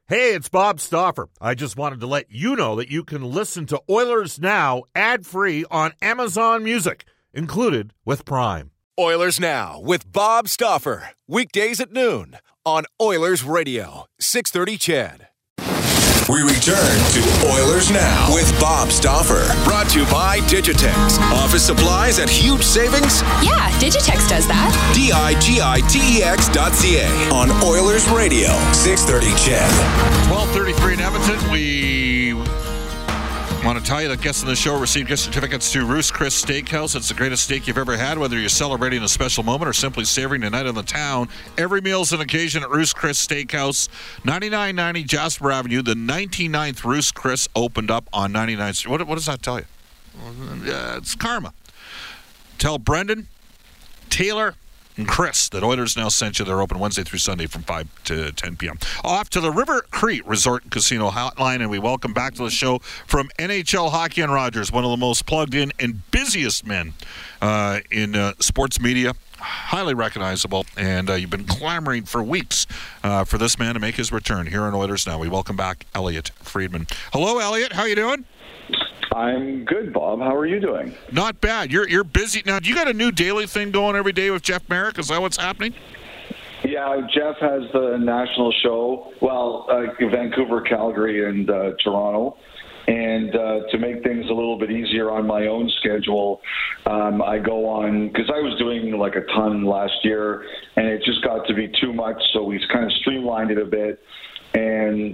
Hey, it's Bob Stauffer. I just wanted to let you know that you can listen to Oilers Now ad-free on Amazon Music, included with Prime. Oilers Now with Bob Stauffer. Weekdays at noon on Oilers Radio, 630 CHED. We return to Oilers Now with Bob Stauffer. Brought to you by Digitex. Office supplies at huge savings? Yeah, Digitex does that. Digitex.ca on Oilers Radio, 630 CHED. 12:33 in Edmonton. We want to tell you that guests on the show receive gift certificates to Ruth's Chris Steakhouse. It's the greatest steak you've ever had, whether you're celebrating a special moment or simply savoring a night in the town. Every meal is an occasion at Ruth's Chris Steakhouse, 9990 Jasper Avenue. The 99th Ruth's Chris opened up on 99th Street. What does that tell you? It's karma. Tell Brendan, Taylor, and Chris that Oilers Now sent you. They're open Wednesday through Sunday from 5 to 10 p.m. Off to the River Crete Resort and Casino Hotline, and we welcome back to the show from NHL Hockey and Rogers, one of the most plugged in and busiest men in sports media. Highly recognizable, and you've been clamoring for weeks for this man to make his return here on Oilers Now. We welcome back Elliotte Friedman. Hello, Elliotte. How you doing? I'm good, Bob. How are you doing? Not bad. You're busy now. Do you got a new daily thing going every day with Jeff Merrick? Is that what's happening? Yeah, Jeff has the national show. Well, Vancouver, Calgary, and Toronto. And to make things a little bit easier on my own schedule, I go on, because I was doing like a ton last year, and it just got to be too much, so we kind of streamlined it a bit. And,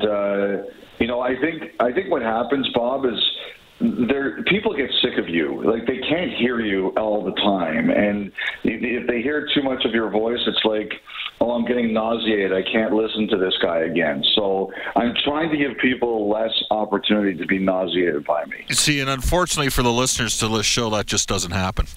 I think what happens, Bob, is people get sick of you. Like, they can't hear you all the time. And if they hear too much of your voice, it's like, oh, I'm getting nauseated. I can't listen to this guy again. So I'm trying to give people less opportunity to be nauseated by me. See, and unfortunately for the listeners to this show, that just doesn't happen.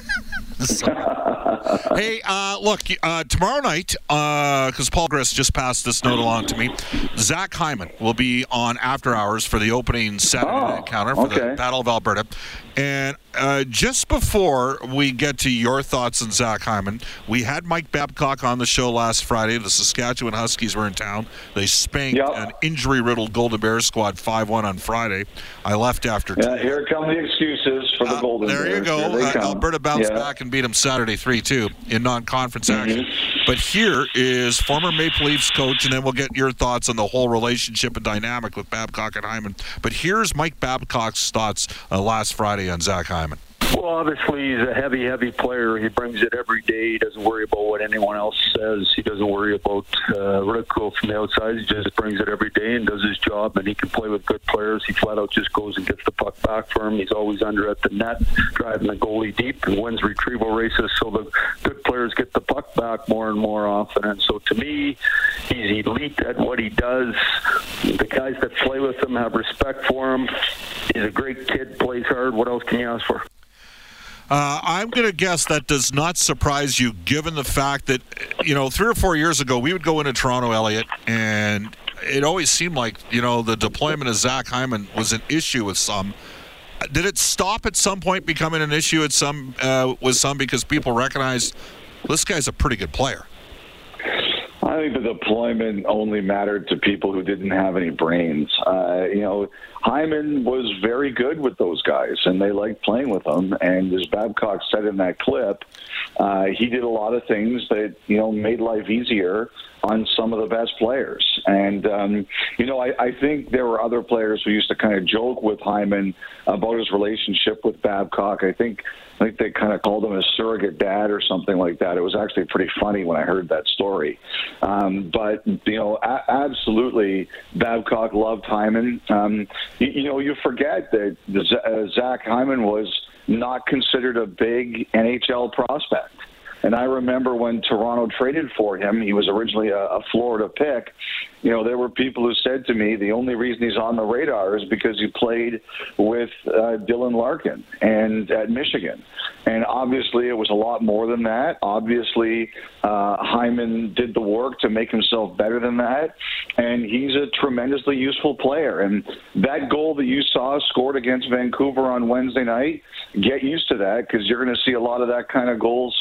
Hey, look, tomorrow night, because Paul Griss just passed this note along to me, Zach Hyman will be on After Hours for the opening Saturday encounter for the Battle of Alberta. And just before we get to your thoughts on Zach Hyman, we had Mike Babcock on the show last Friday. The Saskatchewan Huskies were in town. They spanked an injury-riddled Golden Bears squad 5-1 on Friday. I left after 2. Yeah, here come the excuses for the Golden Bears. There you go. Alberta bounced back and beat them Saturday 3-2 in non-conference action. But here is former Maple Leafs coach, and then we'll get your thoughts on the whole relationship and dynamic with Babcock and Hyman. But here's Mike Babcock's thoughts last Friday on Zach Hyman. Well, obviously, he's a heavy player. He brings it every day. He doesn't worry about what anyone else says. He doesn't worry about ridicule from the outside. He just brings it every day and does his job, and he can play with good players. He flat out just goes and gets the puck back for him. He's always under at the net, driving the goalie deep, and wins retrieval races, so the good players get the puck back more and more often. And so to me, he's elite at what he does. The guys that play with him have respect for him. He's a great kid, plays hard. What else can you ask for? I'm going to guess that does not surprise you, given the fact that, 3 or 4 years ago, we would go into Toronto, Elliotte, and it always seemed like, the deployment of Zach Hyman was an issue with some. Did it stop at some point becoming an issue with some because people recognized this guy's a pretty good player? I think the deployment only mattered to people who didn't have any brains. Hyman was very good with those guys, and they liked playing with him. And as Babcock said in that clip, he did a lot of things that, made life easier on some of the best players. And, I think there were other players who used to kind of joke with Hyman about his relationship with Babcock. I think they kind of called him a surrogate dad or something like that. It was actually pretty funny when I heard that story. But absolutely, Babcock loved Hyman. You forget that Zach Hyman was not considered a big NHL prospect. And I remember when Toronto traded for him, he was originally a Florida pick. There were people who said to me, the only reason he's on the radar is because he played with Dylan Larkin and at Michigan. And obviously it was a lot more than that. Obviously, Hyman did the work to make himself better than that. And he's a tremendously useful player. And that goal that you saw scored against Vancouver on Wednesday night, get used to that, because you're going to see a lot of that kind of goals scored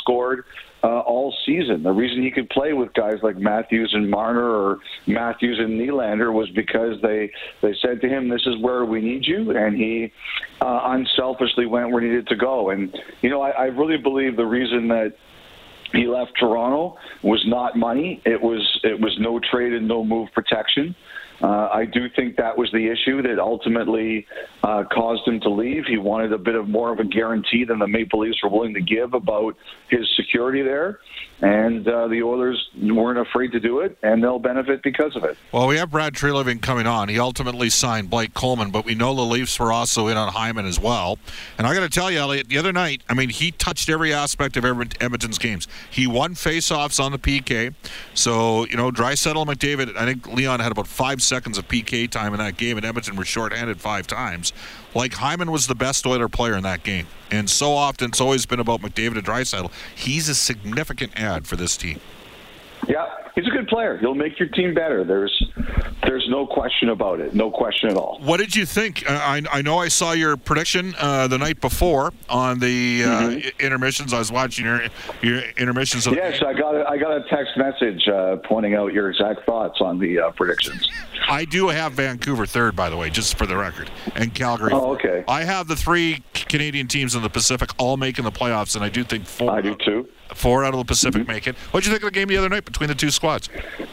all season. The reason he could play with guys like Matthews and Marner or Matthews and Nylander was because they said to him, "This is where we need you," and he unselfishly went where he needed to go. And I really believe the reason that he left Toronto was not money. It was no trade and no move protection. I do think that was the issue that ultimately caused him to leave. He wanted a bit of more of a guarantee than the Maple Leafs were willing to give about his security there. And the Oilers weren't afraid to do it, and they'll benefit because of it. Well, we have Brad Treliving coming on. He ultimately signed Blake Coleman, but we know the Leafs were also in on Hyman as well. And I got to tell you, Elliot, the other night, he touched every aspect of Edmonton's games. He won face-offs on the PK. So, Draisaitl and McDavid, I think Leon had about 5 seconds of PK time in that game, and Edmonton were shorthanded 5 times. Hyman was the best Oiler player in that game. And so often it's always been about McDavid and Draisaitl. He's a significant add for this team. Yeah, he's a good player. He'll make your team better. There's no question about it. No question at all. What did you think? I know I saw your prediction the night before on the intermissions. I was watching your intermissions. Yes, I got a text message pointing out your exact thoughts on the predictions. I do have Vancouver third, by the way, just for the record, and Calgary. Oh, okay. I have the 3 Canadian teams in the Pacific all making the playoffs, and I do think 4. I do too. 4 out of the Pacific make it. What did you think of the game the other night between the 2 squads?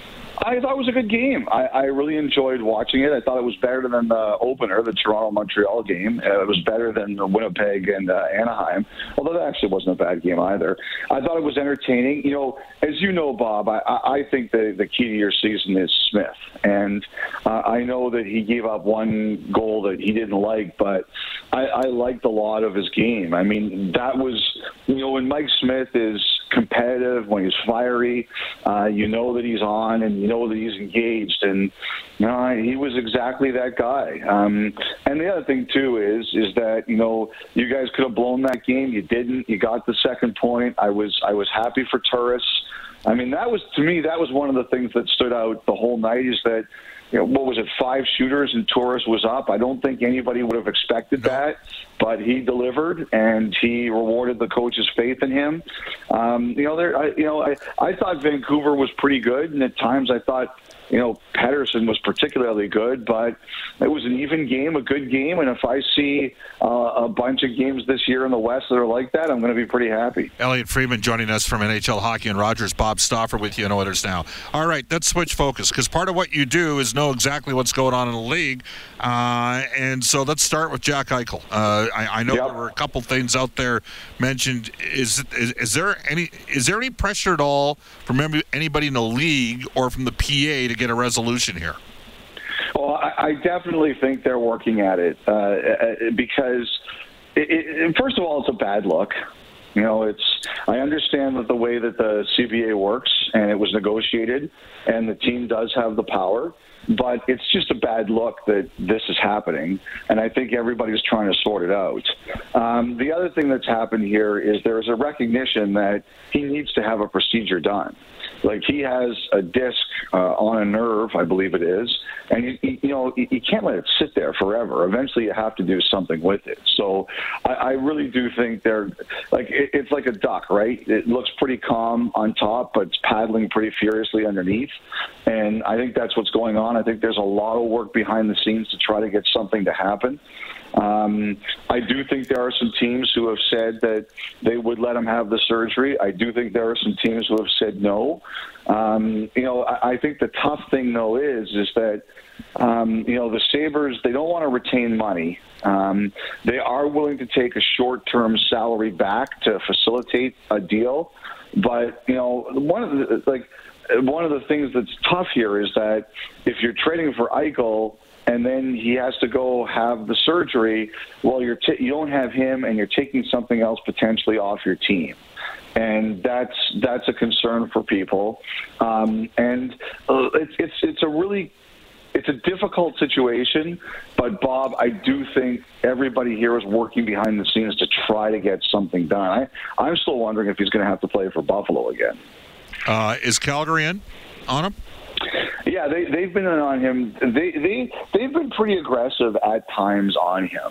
I thought it was a good game. I really enjoyed watching it. I thought it was better than the opener, the Toronto-Montreal game. It was better than the Winnipeg and Anaheim, although that actually wasn't a bad game either. I thought it was entertaining. As you know, Bob, I think the key to your season is Smith. And I know that he gave up one goal that he didn't like, but I liked a lot of his game. That was, when Mike Smith is competitive, when he's fiery, that he's on and that he's engaged, and he was exactly that guy. And the other thing too is that you guys could have blown that game. You didn't. You got the second point. I was happy for Turris. That was one of the things that stood out the whole night is that. What was it, 5 shooters and Torres was up? I don't think anybody would have expected that, but he delivered and he rewarded the coach's faith in him. I thought Vancouver was pretty good, and at times I thought Pettersson was particularly good, but it was an even game, a good game, and if I see a bunch of games this year in the West that are like that, I'm going to be pretty happy. Elliot Friedman joining us from NHL Hockey and Rogers. Bob Stauffer with you on Oilers Now. All right, let's switch focus, because part of what you do is know exactly what's going on in the league, and so let's start with Jack Eichel. I know there were a couple things out there mentioned. Is there any pressure at all from anybody in the league or from the PA to get a resolution here? Well, I definitely think they're working at it because, first of all, it's a bad look. I understand that the way that the CBA works and it was negotiated and the team does have the power, but it's just a bad look that this is happening, and I think everybody's trying to sort it out. The other thing that's happened here is there's a recognition that he needs to have a procedure done. He has a disc on a nerve, I believe it is, and you can't let it sit there forever. Eventually, you have to do something with it. So I really do think it's like a duck, right? It looks pretty calm on top, but it's paddling pretty furiously underneath. And I think that's what's going on. I think there's a lot of work behind the scenes to try to get something to happen. I do think there are some teams who have said that they would let him have the surgery. I do think there are some teams who have said no. I think the tough thing, though, is that, the Sabres, they don't want to retain money. They are willing to take a short-term salary back to facilitate a deal. But, one of the things that's tough here is that if you're trading for Eichel, and then he has to go have the surgery, well, you don't have him, and you're taking something else potentially off your team. And that's a concern for people. It's a difficult situation, but Bob, I do think everybody here is working behind the scenes to try to get something done. I'm still wondering if he's going to have to play for Buffalo again. Is Calgary in on him? Yeah, they've been on him. They've been pretty aggressive at times on him.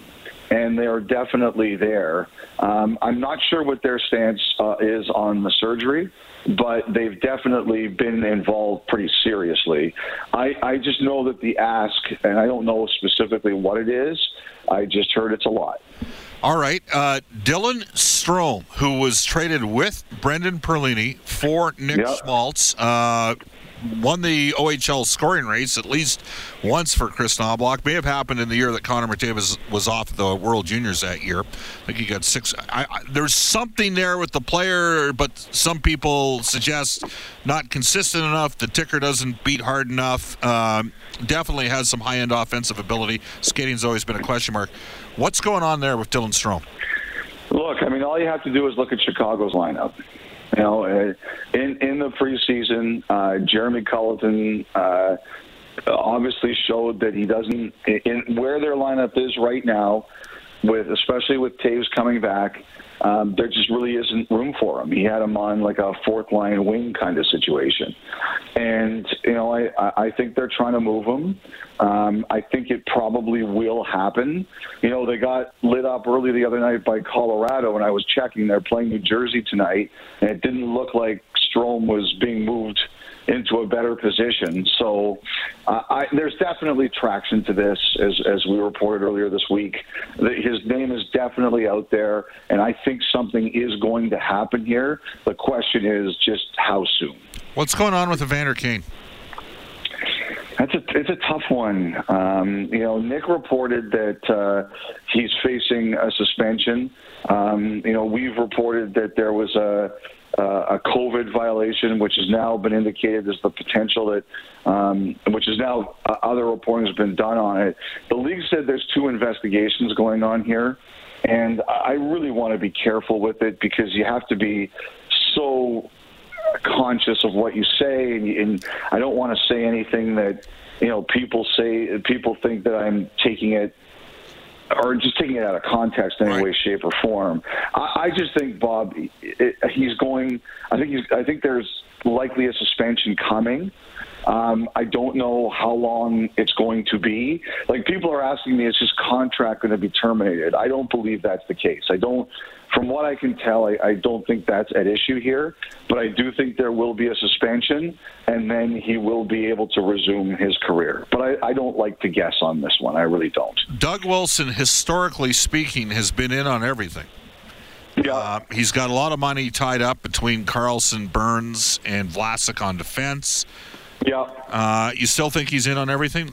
and they're definitely there. I'm not sure what their stance is on the surgery, but they've definitely been involved pretty seriously. I just know that the ask, and I don't know specifically what it is, I just heard it's a lot. All right. Dylan Strome, who was traded with Brendan Perlini for Nick Schmaltz, won the OHL scoring race at least once for Chris Knoblauch. May have happened in the year that Connor McDavid was off the World Juniors that year. I think he got 6. There's something there with the player, but some people suggest not consistent enough. The ticker doesn't beat hard enough. Definitely has some high-end offensive ability. Skating's always been a question mark. What's going on there with Dylan Strome? Look, I mean, all you have to do is look at Chicago's lineup. You know, in the preseason, Jeremy Colleton obviously showed that he doesn't, in where their lineup is right now, especially with Taves coming back, there just really isn't room for him. He had him on like a fourth line wing kind of situation. And, you know, I think they're trying to move him. I think it probably will happen. You know, they got lit up early the other night by Colorado, and I was checking. They're playing New Jersey tonight, and it didn't look like Strome was being moved into a better position. So there's definitely traction to this, as we reported earlier this week. His name is definitely out there, and I think something is going to happen here. The question is just how soon. What's going on with Evander Kane? It's a tough one. You know, Nick reported that he's facing a suspension. You know, we've reported that there was a COVID violation, which has now been indicated as the potential that, which is now other reporting has been done on it. The league said there's 2 investigations going on here, and I really want to be careful with it because you have to be so conscious of what you say, and I don't want to say anything that, you know, people think that I'm taking it or just taking it out of context in any way, shape, or form. I just think, Bob, he's going. I think there's likely a suspension coming. I don't know how long it's going to be. Like, people are asking me, is his contract going to be terminated? I don't believe that's the case. From what I can tell, I don't think that's at issue here. But I do think there will be a suspension, and then he will be able to resume his career. But I don't like to guess on this one. I really don't. Doug Wilson, historically speaking, has been in on everything. Yeah. He's got a lot of money tied up between Karlsson, Burns, and Vlasic on defense. Yeah. You still think he's in on everything?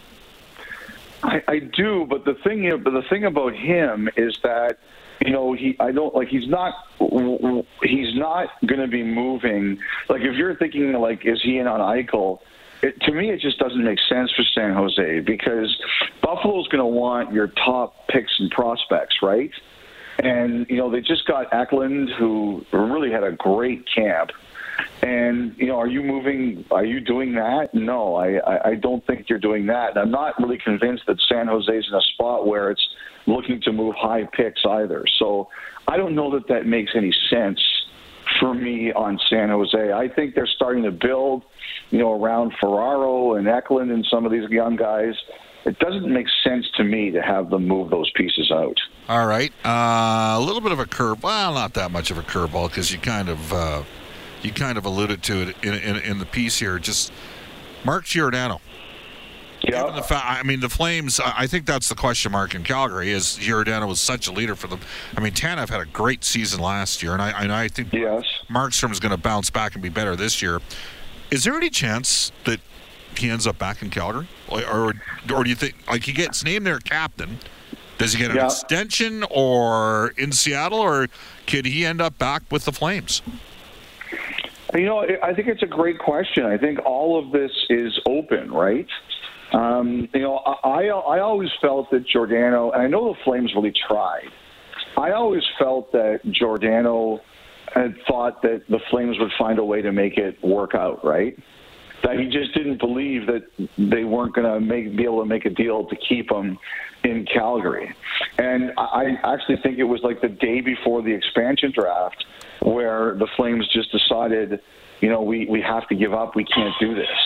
I do, but the thing about him is that, you know, he's not going to be moving. Like, if you're thinking, like, is he in on Eichel? To me, it just doesn't make sense for San Jose because Buffalo's going to want your top picks and prospects, right? And, you know, they just got Eklund, who really had a great camp. And, you know, are you doing that? No, I don't think you're doing that. And I'm not really convinced that San Jose's in a spot where it's looking to move high picks either. So I don't know that makes any sense for me on San Jose. I think they're starting to build, you know, around Ferraro and Eklund and some of these young guys. It doesn't make sense to me to have them move those pieces out. All right. A little bit of a curve. Well, not that much of a curveball because you kind of alluded to it in the piece here. Just Mark Giordano. Yeah. Given the fact, I mean, the Flames, I think that's the question mark in Calgary, is Giordano was such a leader for them. I mean, Tanev had a great season last year, and I think Markstrom is going to bounce back and be better this year. Is there any chance that he ends up back in Calgary? Or do you think, like, he gets named their captain, does he get an extension or in Seattle, or could he end up back with the Flames? You know, I think it's a great question. I think all of this is open, right? You know, I always felt that Giordano, and I know the Flames really tried, I always felt that Giordano had thought that the Flames would find a way to make it work out, right? That he just didn't believe that they weren't going to be able to make a deal to keep him in Calgary. And I actually think it was like the day before the expansion draft where the Flames just decided, you know, we have to give up. We can't do this.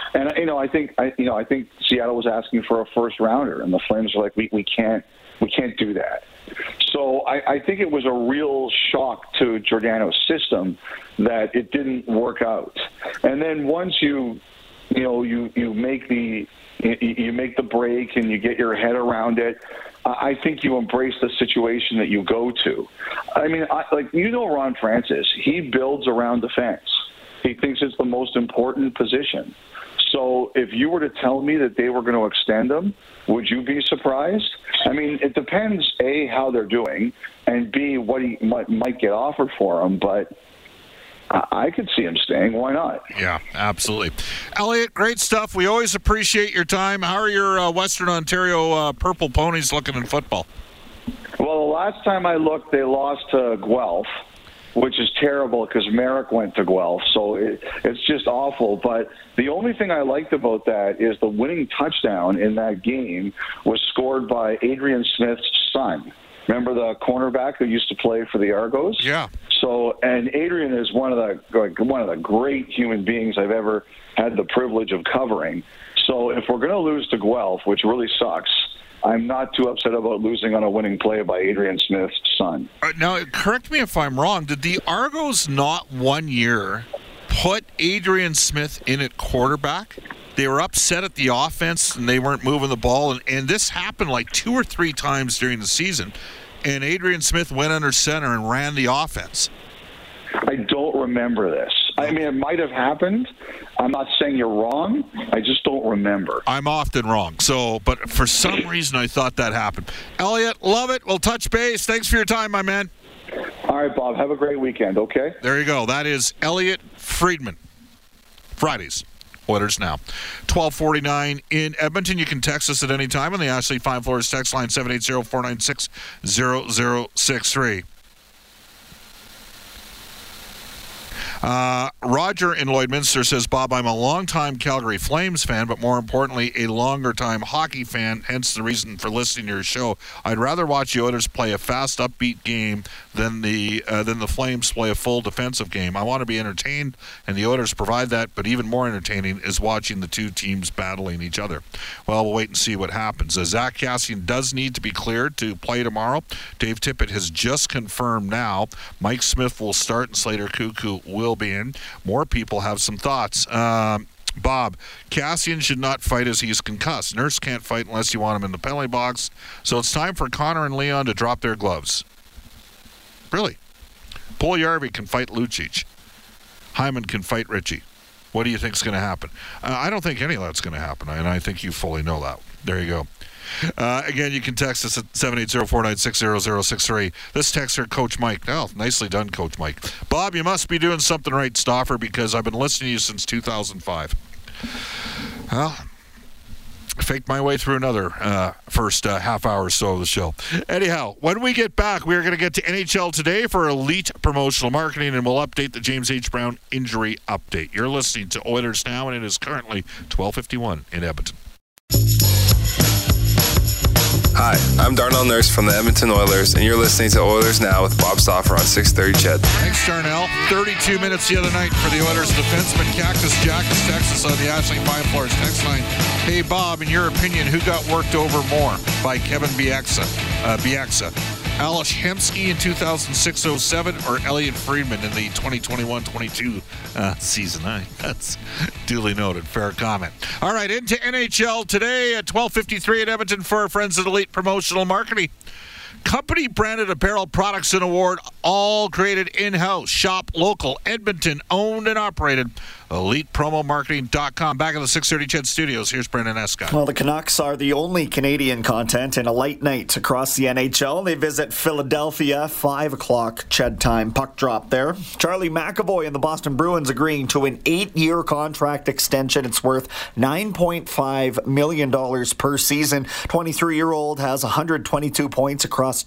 And I think Seattle was asking for a first rounder, and the Flames are like, we can't do that. So I think it was a real shock to Giordano's system that it didn't work out. And then once you make the break and you get your head around it, I think you embrace the situation that you go to. I mean, Ron Francis, he builds around defense. He thinks it's the most important position. So if you were to tell me that they were going to extend him, would you be surprised? I mean, it depends, A, how they're doing, and B, what he might get offered for him. But I could see him staying. Why not? Yeah, absolutely. Elliot, great stuff. We always appreciate your time. How are your Western Ontario Purple Ponies looking in football? Well, the last time I looked, they lost to Guelph, which is terrible because Merrick went to Guelph, so it's just awful. But the only thing I liked about that is the winning touchdown in that game was scored by Adrian Smith's son. Remember the cornerback who used to play for the Argos? Yeah. So, and Adrian is one of the great human beings I've ever had the privilege of covering. So if we're going to lose to Guelph, which really sucks, I'm not too upset about losing on a winning play by Adrian Smith's son. Now, correct me if I'm wrong. Did the Argos not 1 year put Adrian Smith in at quarterback? They were upset at the offense and they weren't moving the ball. And this happened like 2 or 3 times during the season. And Adrian Smith went under center and ran the offense. I don't remember this. I mean, it might have happened. I'm not saying you're wrong. I just don't remember. I'm often wrong. But for some reason, I thought that happened. Elliot, love it. We'll touch base. Thanks for your time, my man. All right, Bob. Have a great weekend, okay? There you go. That is Elliot Friedman. Fridays. Oilers Now. 12:49 in Edmonton. You can text us at any time on the Ashley Fine Floors text line 780-496-0063. Roger in Lloydminster says, Bob, I'm a longtime Calgary Flames fan, but more importantly, a longer-time hockey fan, hence the reason for listening to your show. I'd rather watch the Oilers play a fast, upbeat game than the Flames play a full defensive game. I want to be entertained, and the Oilers provide that, but even more entertaining is watching the two teams battling each other. Well, we'll wait and see what happens. Zach Kassian does need to be cleared to play tomorrow. Dave Tippett has just confirmed now Mike Smith will start and Slater Cuckoo will be in. More people have some thoughts. Bob, Kassian should not fight as he's concussed. Nurse can't fight unless you want him in the penalty box. So it's time for Connor and Leon to drop their gloves. Really? Puljujarvi can fight Lucic. Hyman can fight Ritchie. What do you think is going to happen? I don't think any of that's going to happen, and I think you fully know that. There you go. Again, you can text us at 780-496-0063. This texter, Coach Mike. Oh, nicely done, Coach Mike. Bob, you must be doing something right, Stauffer, because I've been listening to you since 2005. Well, I faked my way through another first half hour or so of the show. Anyhow, when we get back, we're going to get to NHL Today for Elite Promotional Marketing, and we'll update the James H. Brown injury update. You're listening to Oilers Now, and it is currently 12:51 in Edmonton. Hi, I'm Darnell Nurse from the Edmonton Oilers, and you're listening to Oilers Now with Bob Stauffer on 630 CHED. Thanks, Darnell. 32 minutes the other night for the Oilers defenseman Cactus Jack is Texas on the Ashley Fine Floors text line. Hey, Bob, in your opinion, who got worked over more by Kevin Bieksa? Ales Hemsky in 2006-07 or Elliot Friedman in the 2021-22 season? That's duly noted. Fair comment. All right, into NHL Today at 12:53 at Edmonton for our friends at Elite Promotional Marketing. Company branded apparel products and award, all created in-house. Shop local, Edmonton, owned and operated. ElitePromoMarketing.com. Back in the 630 CHED studios, here's Brendan Escott. Well, the Canucks are the only Canadian content in a late night across the NHL. They visit Philadelphia, 5 o'clock CHED time. Puck drop there. Charlie McAvoy and the Boston Bruins agreeing to an 8-year contract extension. It's worth $9.5 million per season. 23-year-old has 122 points across across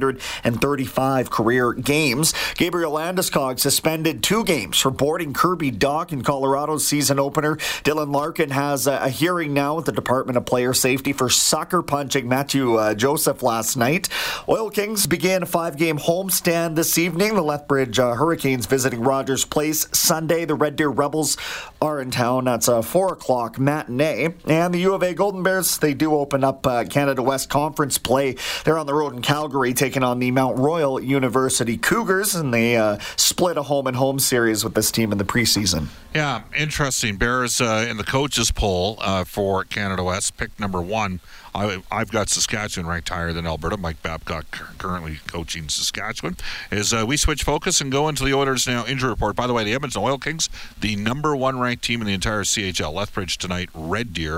235 career games. Gabriel Landeskog suspended 2 games for boarding Kirby Dach in Colorado's season opener. Dylan Larkin has a hearing now with the Department of Player Safety for sucker punching Matthew Joseph last night. Oil Kings began a 5-game homestand this evening. The Lethbridge Hurricanes visiting Rogers Place Sunday. The Red Deer Rebels are in town. That's a 4 o'clock matinee. And the U of A Golden Bears, they do open up Canada West Conference play. They're on the road in Calgary taking on the Mount Royal University Cougars, and they split a home-and-home series with this team in the preseason. Yeah, interesting. Bears in the coaches poll for Canada West, pick number 1. I've got Saskatchewan ranked higher than Alberta. Mike Babcock currently coaching Saskatchewan. As we switch focus and go into the Oilers Now injury report. By the way, the Edmonton Oil Kings, the number 1 ranked team in the entire CHL. Lethbridge tonight, Red Deer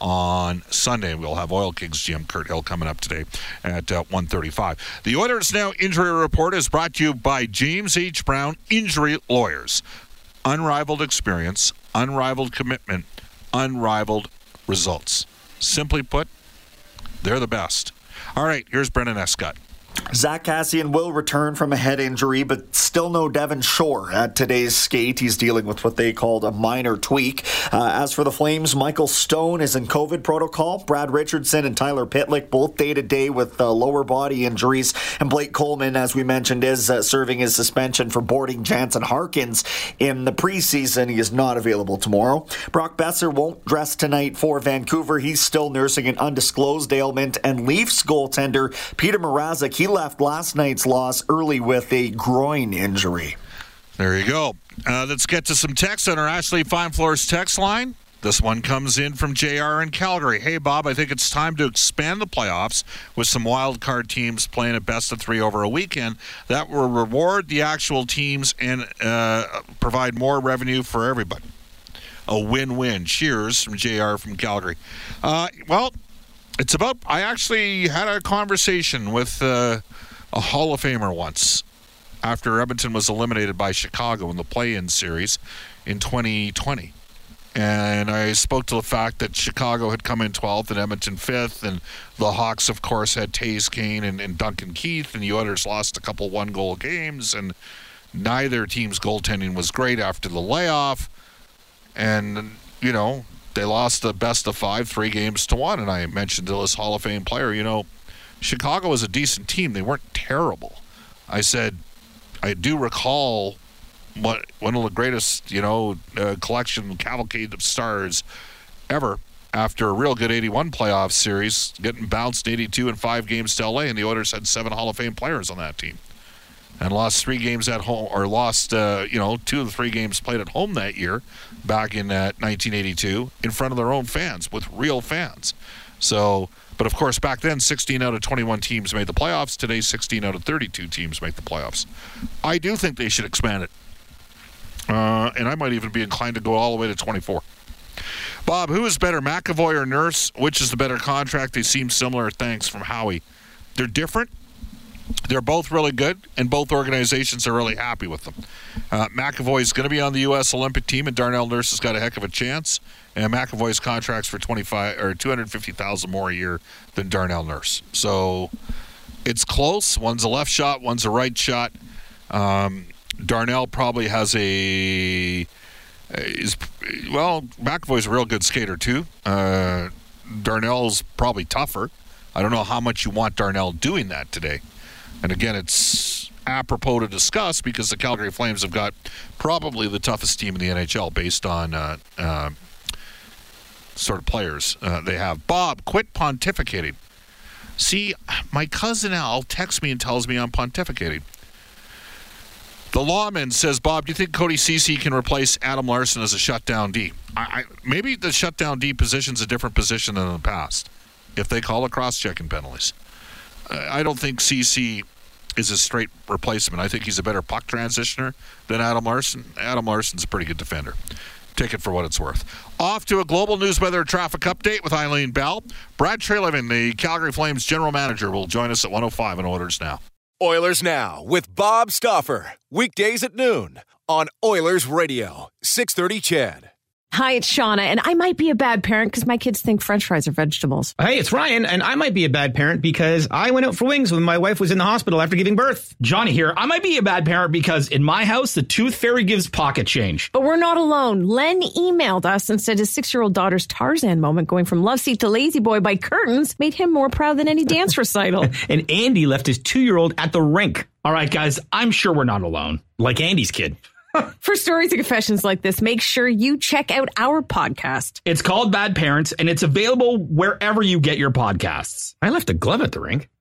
on Sunday. We'll have Oil Kings GM Kurt Hill coming up today at 1:35. The Oilers Now injury report is brought to you by James H. Brown Injury Lawyers. Unrivaled experience, unrivaled commitment, unrivaled results. Simply put, they're the best. All right, here's Brendan Escott. Zach Kassian will return from a head injury, but still no Devon Shore at today's skate. He's dealing with what they called a minor tweak. As for the Flames, Michael Stone is in COVID protocol. Brad Richardson and Tyler Pitlick both day-to-day with lower body injuries. And Blake Coleman, as we mentioned, is serving his suspension for boarding Jansen Harkins in the preseason. He is not available tomorrow. Brock Besser won't dress tonight for Vancouver. He's still nursing an undisclosed ailment. And Leafs goaltender Peter Mrazek, he left last night's loss early with a groin injury. There you go. Let's get to some text on our Ashley Fine Floors text line. This one comes in from JR in Calgary. Hey, Bob, I think it's time to expand the playoffs with some wild card teams playing a best of 3 over a weekend. That will reward the actual teams and provide more revenue for everybody. A win-win. Cheers from JR from Calgary. Well, it's about, I actually had a conversation with a Hall of Famer once after Edmonton was eliminated by Chicago in the play-in series in 2020. And I spoke to the fact that Chicago had come in 12th and Edmonton 5th, and the Hawks, of course, had Taze Kane and Duncan Keith, and the Oilers lost a couple one-goal games, and neither team's goaltending was great after the layoff. And, you know, they lost the best of 5, 3-1. And I mentioned to this Hall of Fame player, you know, Chicago was a decent team. They weren't terrible. I said, I do recall one of the greatest, collection, cavalcade of stars ever after a real good 81 playoff series, getting bounced 82 in 5 games to LA, and the Oilers had 7 Hall of Fame players on that team. And lost 3 games at home, or lost, 2 of the 3 games played at home that year, back in 1982, in front of their own fans, with real fans. So, but of course, back then, 16 out of 21 teams made the playoffs. Today, 16 out of 32 teams make the playoffs. I do think they should expand it. And I might even be inclined to go all the way to 24. Bob, who is better, McAvoy or Nurse? Which is the better contract? They seem similar. Thanks, from Howie. They're different. They're both really good, and both organizations are really happy with them. McAvoy is going to be on the U.S. Olympic team, and Darnell Nurse has got a heck of a chance. And McAvoy's contract's for $250,000 more a year than Darnell Nurse. So it's close. One's a left shot, one's a right shot. Darnell probably has McAvoy's a real good skater too. Darnell's probably tougher. I don't know how much you want Darnell doing that today. And again, it's apropos to discuss because the Calgary Flames have got probably the toughest team in the NHL based on sort of players they have. Bob, quit pontificating. See, my cousin Al texts me and tells me I'm pontificating. The lawman says, Bob, do you think Cody Ceci can replace Adam Larson as a shutdown D? Maybe the shutdown D position's a different position than in the past, if they call it cross-checking penalties. I don't think Ceci is a straight replacement. I think he's a better puck transitioner than Adam Larson. Adam Larson's a pretty good defender. Take it for what it's worth. Off to a global news weather traffic update with Eileen Bell. Brad Treliving, the Calgary Flames general manager, will join us at 1:05 on Oilers Now. Oilers Now with Bob Stauffer. Weekdays at noon on Oilers Radio, 630 CHED. Hi, it's Shauna, and I might be a bad parent because my kids think French fries are vegetables. Hey, it's Ryan, and I might be a bad parent because I went out for wings when my wife was in the hospital after giving birth. Johnny here. I might be a bad parent because in my house, the tooth fairy gives pocket change. But we're not alone. Len emailed us and said his 6-year-old daughter's Tarzan moment going from love seat to lazy boy by curtains made him more proud than any dance recital. And Andy left his 2-year-old at the rink. All right, guys, I'm sure we're not alone. Like Andy's kid. For stories and confessions like this, make sure you check out our podcast. It's called Bad Parents, and it's available wherever you get your podcasts. I left a glove at the rink.